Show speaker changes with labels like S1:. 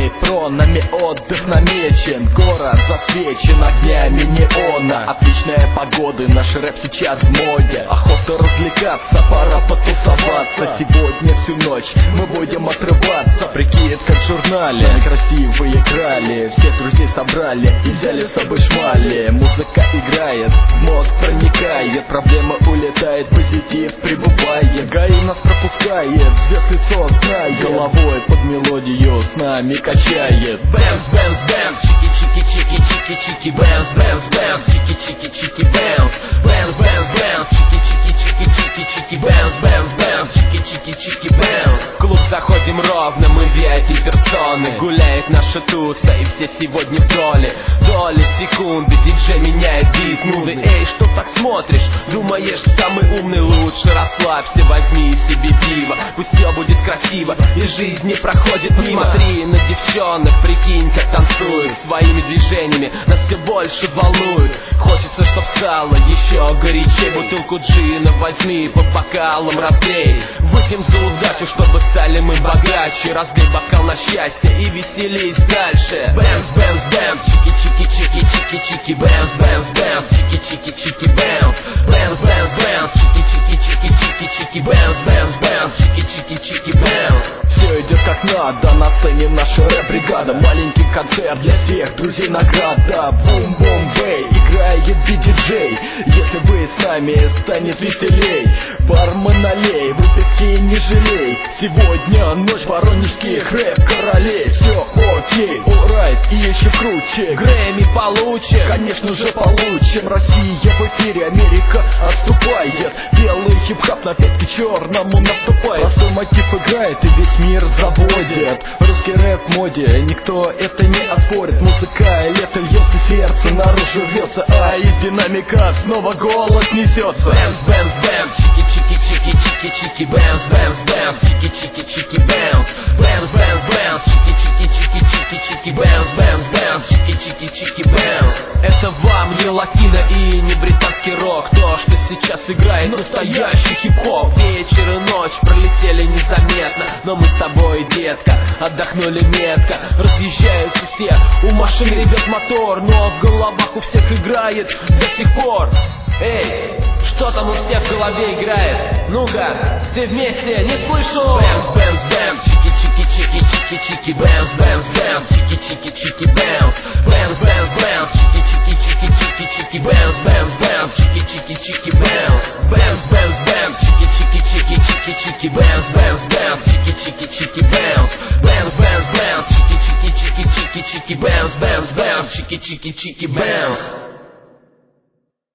S1: имеет тронами, отдых намечен. Город засвечен огнями неона. Отличная погода, наш рэп сейчас в моде. Охота развлекаться, пора потусоваться. Сегодня всю ночь мы будем отрываться. Прикид как в журнале, красивые крали. Всех друзей собрали и взяли с собой шмали. Музыка играет, в мозг проникает. Проблема улетает, позитив прибывает. ГАИ нас пропускает, звезд лицо знает. Головой под мелодию с нами качает.
S2: Бэмс, бэмс, бэмс, чики-чики-чики, чики-чики, бэмс, бэмс, бэмс, чики-чики-чики, бэмс, бэмс, бэмс, бэмс, чики-чики-чики, чики-чики, бэмс, бэмс, бэмс, чики-чики-чики, бэмс. В клуб заходим ровно, мы VIP-персоны. Гуляет наша туса, и все сегодня в доле. Доли секунды, диджей меняет бит, нуды. Эй, что так смотришь? Думаешь, самый умный лучше? Расслабься, возьми себе пиво. Пусть все будет красиво, и жизнь не проходит мимо. Смотри на девчонок, прикинь, как танцуют. Своими движениями нас все больше волнует. Хочется, чтоб стало еще горячей. Бутылку джина возьми, по бокалам разлей. Выпьем за удачу, чтобы стали мы богаче. Разлей бокал на счастье и веселись дальше. Бэмс, бэмс, бэмс, чики-чики-чики, чики-чики, бэмс, бэмс, бэмс, чики-чики-чики, бэмс, бэмс, бэмс, бэмс, чики-чики-чики, чики-чики, бэмс, бэмс, бэмс, чики-чики-чики, бэмс.
S1: Все идет как надо, на сцене наша рэп-бригада. Маленький концерт для всех друзей, награда. Бум-бум-бэй, играет диджей. Если вы с нами, станет веселей. Бармен налей, выпивки не жалей. Сегодня ночь воронежских рэп-королей. Все окей, олрайт и еще круче.
S2: Грэмми получим,
S1: конечно же получим. Россия в эфире, Америка отступает. Белый хип-хап на пятки черному наступает. Простой мотив играет и весь мир заводит. Русский рэп в моде, никто это не оспорит. Музыка лето льется, сердце наружу рвется, а из динамика снова голос несется.
S2: Бэмс, бэмс, бэмс, чики-чики-чики, чики-чики, бэмс, бэмс, бэмс, чики-чики-чики, бэмс, бэмс, бэмс, бэмс, чики-чики-чики, чики-чики, бэмс, бэмс, бэмс, чики-чики-чики, бэмс. Это вам не латино и не британский рок. То, что сейчас играет настоящий хип-хоп. Вечер и ночь пролетели незаметно, но мы с тобой, детка, отдохнули метко. Разъезжаются все, у машин ревет мотор, но в головах у всех играет до сих пор. Эй, что там у всех в голове играет? Ну-ка, все вместе, не слышу. Бэмс, бэмс, бэмс, чики-чики-чики, чики-чики, бэмс, бэмс, бэмс, чики-чики-чики, бэмс, бэмс, бэмс, бэмс, чики-чики-чики, чики-чики, бэмс, бэмс, бэмс, чики-чики-чики, бэмс, бэмс, бэмс, бэмс, чики-чики-чики, чики-чики, бэмс, бэмс, бэмс, чики-чики-чики, бэмс, бэмс, бэмс, бэмс, чики-чики-чики, чики-чики, бэмс, бэмс, бэмс, чики-чики-чики, бэмс.